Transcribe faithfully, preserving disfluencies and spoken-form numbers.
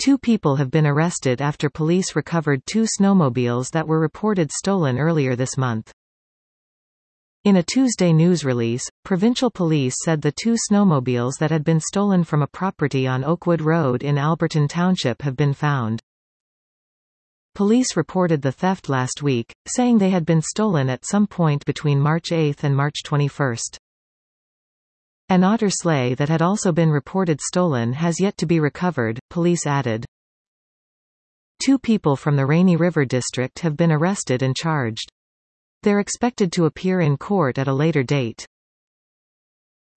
Two people have been arrested after police recovered two snowmobiles that were reported stolen earlier this month. In a Tuesday news release, provincial police said the two snowmobiles that had been stolen from a property on Oakwood Road in Alberton Township have been found. Police reported the theft last week, saying they had been stolen at some point between March eighth and March twenty-first. An otter sleigh that had also been reported stolen has yet to be recovered, police added. Two people from the Rainy River District have been arrested and charged. They're expected to appear in court at a later date.